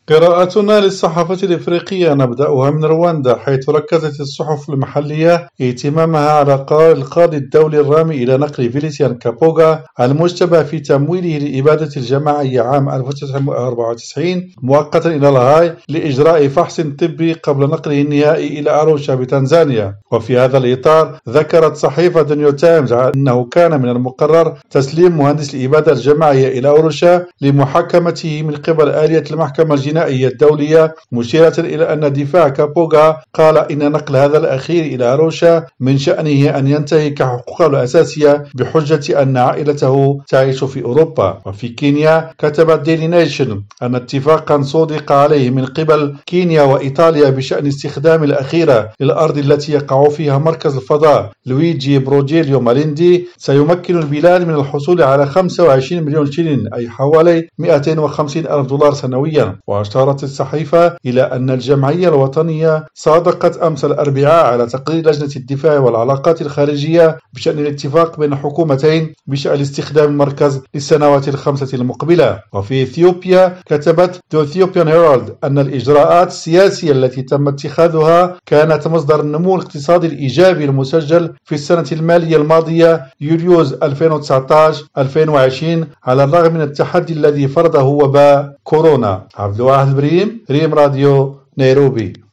قراءتنا للصحافة الإفريقية نبدأها من رواندا، حيث ركزت الصحف المحلية اهتمامها على قرار القاضي الدولي الرامي إلى نقل فيليسيان كابوغا المشتبه في تمويله للإبادة الجماعية عام 1994 مؤقتا إلى لاهاي لإجراء فحص طبي قبل نقله النهائي إلى أروشا بتنزانيا. وفي هذا الإطار ذكرت صحيفة نيو تايمز أنه كان من المقرر تسليم مهندس الإبادة الجماعية إلى أروشا لمحاكمته من قبل آلية المحكمة الجنائية الدولية، مشيرة إلى أن دفاع كابوغا قال إن نقل هذا الأخير إلى أروشا من شأنه أن ينتهك حقوقه الأساسية بحجة أن عائلته تعيش في أوروبا. وفي كينيا كتبت ديلي نيشن أن اتفاقا صودق عليه من قبل كينيا وإيطاليا بشأن استخدام الأخيرة للأرض التي يقع فيها مركز الفضاء لويجي بروجيليو ماليندي سيمكن البلاد من الحصول على 25 مليون شلن، أي حوالي 250 ألف دولار سنويا. وأشارت الصحيفة إلى أن الجمعية الوطنية صادقت أمس الأربعاء على تقرير لجنة الدفاع والعلاقات الخارجية بشأن الاتفاق بين الحكومتين بشأن استخدام المركز للسنوات الخمسة المقبلة. وفي إثيوبيا كتبت The Ethiopian Herald أن الإجراءات السياسية التي تم اتخاذها كانت مصدر النمو الاقتصادي الإيجابي المسجل في السنة المالية الماضية يوليوز 2019-2020 على الرغم من التحدي الذي فرضه وباء كورونا. عبد الواحد بريم، ريم راديو، نيروبي.